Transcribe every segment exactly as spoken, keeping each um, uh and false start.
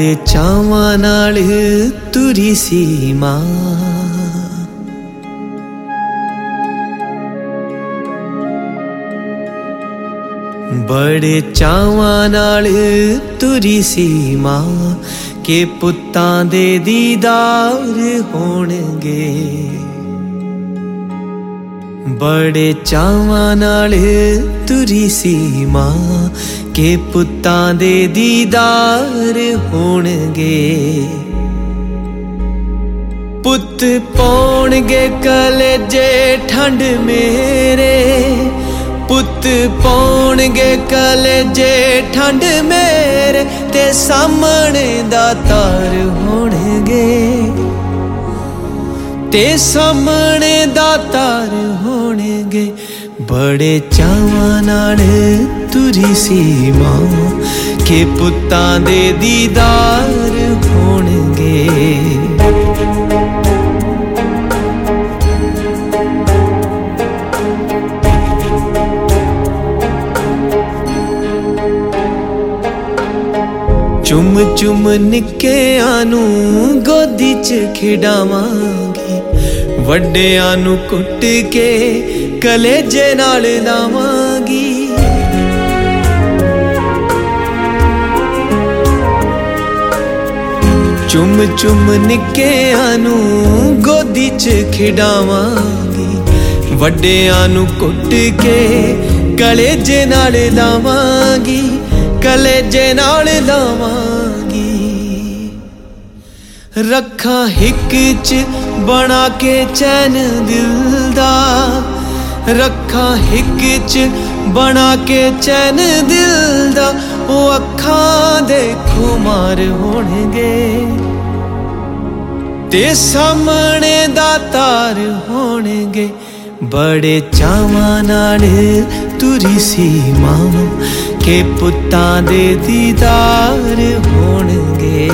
बड़े चावां नाल तुरी सी मां, बड़े चावां नाल तुरी सी मां के पुत्तां दे दीदार होणगे। बड़े चावां नाल तुरी सी मां के पुत्तां दे दीदार होणगे। पुत्त पौणगे कलेजे ठंड मेरे, पुत्त पौणगे कलेजे ठंड मेरे ते सामने दातार होणगे, ते सामने दातार होणगे। बड़े चावां नाल तुरी सी मां के पुत्तां दे दीदार होणगे। चुम चुम निक्कियां नू गोदी च खिडावांगी, वड्डियां नू कुट के कलेजे नाल लावांगी। चुम चुम निक्कियां नू गोदी च खिडावांगी, वड्डियां नू कुट के कलेजे नाल लावांगी, कलेजे नाल लावांगी। रखा हिक च बना के चैन दिल दा, रखा हिक च बना के चैन दिल दा। ओ अखां दे खुमार होणगे ते सामने दातार होणगे। बड़े चावां नाल तुरी सी मां के पुत्तां दे दीदार होणगे।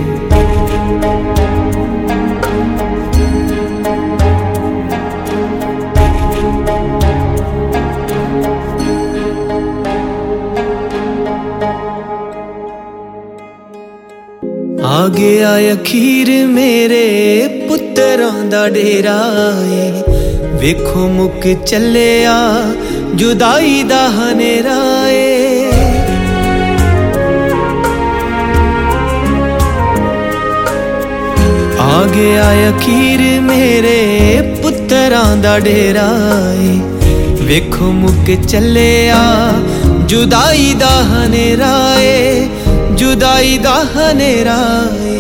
आ गया अखीर मेरे पुत्तरां दा डेरा ए, वेखो मुक चलिया जुदाई दा हनेरा ए। आ गया अखीर मेरे पुत्तरां दा डेरा ए, वेखो मुक चलिया जुदाई दा हनेरा ए, जुदाई दा हनेरा ए।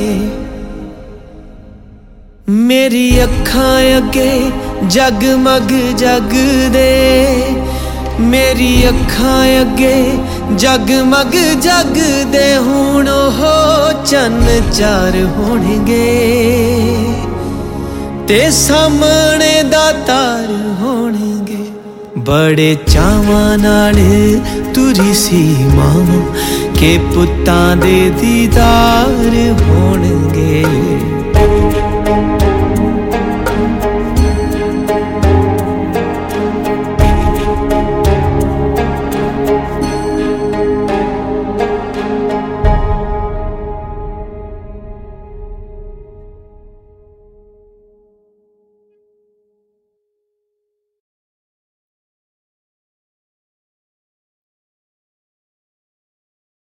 मेरी अखां अगे जगमग जगदे, मेरी अखां अगे जगमग जगदे। हुण हो चन्न चार होणगे ते सामने दातार होणगे। बड़े चावां नाल तुरी सी मां के पुत्तां दे दीदार होणगे।